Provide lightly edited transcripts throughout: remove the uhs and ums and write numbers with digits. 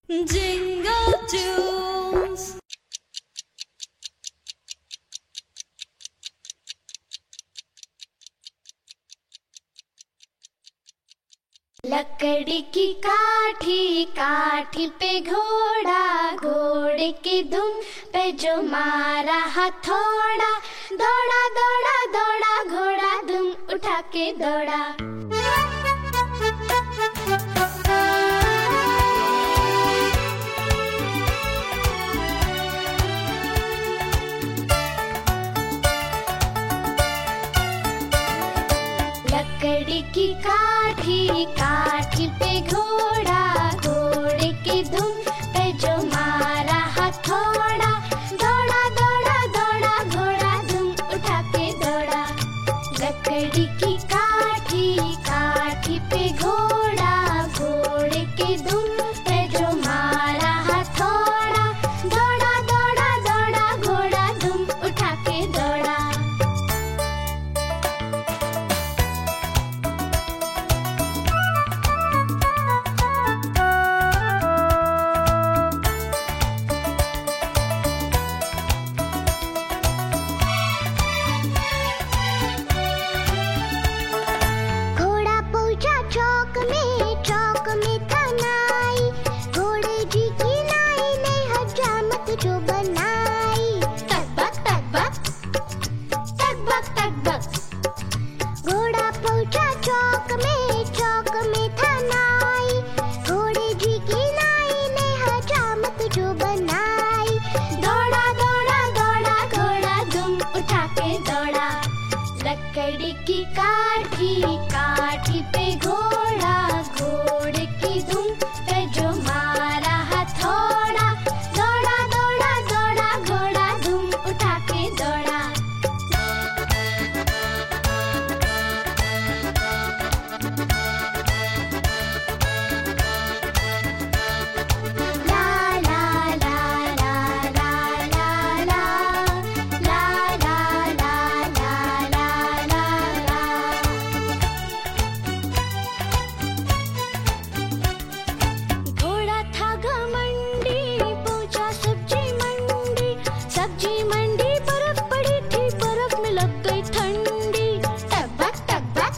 Jingle tunes. लकड़ी की काठी, काठी पे घोड़ा, घोड़े की धुन पे जो मारा हथौड़ा, दौड़ा दौड़ा दौड़ा घोड़ा धुम उठा के दौड़ा। लकड़ी की काठी, काठी पे घोड़ा, घोड़े की धुन पे जो मारा हथौड़ा, दौड़ा दौड़ा दौड़ा घोड़ा धुम उठा के दौड़ा। लकड़ी की काठी, काठी पे घोड़ा, घोड़े की धुन पे जो मारा हथौड़ा, दौड़ा दौड़ा दौड़ा घोड़ा धुम उठा के दौड़ा। चौक में था नाई, घोड़े जी की नाई ने हजामत जो बनाई। तक बक तक बक घोड़ा पहुंचा चौक में था नाई, घोड़े जी की नाई ने हजामत जो बनाई। दौड़ा दौड़ा दौड़ा घोड़ा धुम उठा के दौड़ा। लकड़ी की काठी, काठी पे घोड़ा, घोड़े की धुन पे जो मारा हथौड़ा, दौड़ा दौड़ा दौड़ा घोड़ा धुम उठा के दौड़ा। ला ला ला ला ला ला ला ला ला ला ला। घोड़ा था घमंडी, पहुंचा सब्जी मंडी, सब्जी मंडी बर्फ पड़ी थी, बर्फ में लग गई ठंडी। टक बक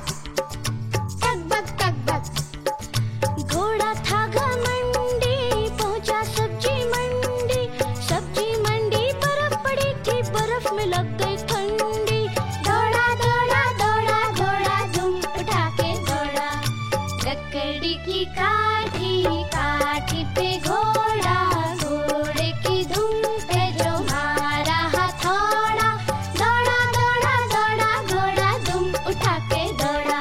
घोड़ा था घमंडी, पहुंचा सब्जी मंडी, सब्जी मंडी बर्फ पड़ी थी, बर्फ में लग गई ठंडी। दौड़ा दौड़ा दौड़ा घोड़ा धुम उठा के दौड़ा। लकड़ी की काठी, काठी पे घोड़ा, घोड़े की धुन पे जो मारा हथौड़ा, दौड़ा दौड़ा दौड़ा घोड़ा धुम उठा के दौड़ा।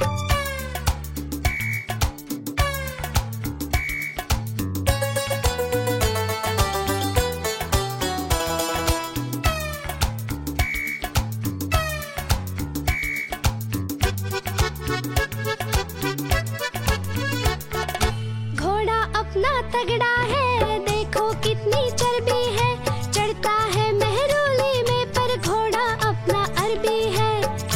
घोड़ा अपना तगड़ा है, देखो कितनी चर्बी है, चढ़ता है मेहरोली में पर घोड़ा अपना अरबी है।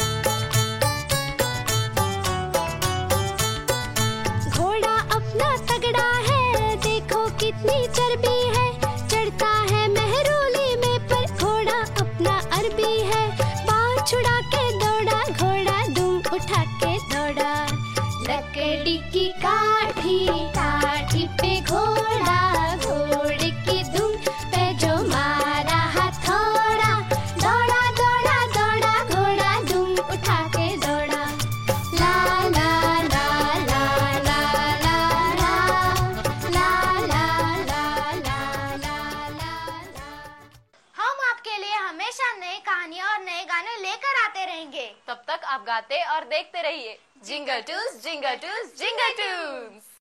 घोड़ा अपना तगड़ा है, देखो कितनी चर्बी है, चढ़ता है मेहरोली में पर घोड़ा अपना अरबी है। पाँव छुड़ा के दौड़ा घोड़ा धूम उठा के दौड़ा। लकड़ी की काठी, काठी पे घोड़ा, घोड़े की धुन पे जो मारा हथौड़ा, दौड़ा दौड़ा दौड़ा घोड़ा धूम उठा के दौड़ा। ला ला ला ला ला ला ला ला ला ला। हम आपके लिए हमेशा नई कहानियाँ और नए गाने लेकर आते रहेंगे। तब तक आप गाते और देखते रहिए jingle toons, jingle toons, jingle Toons.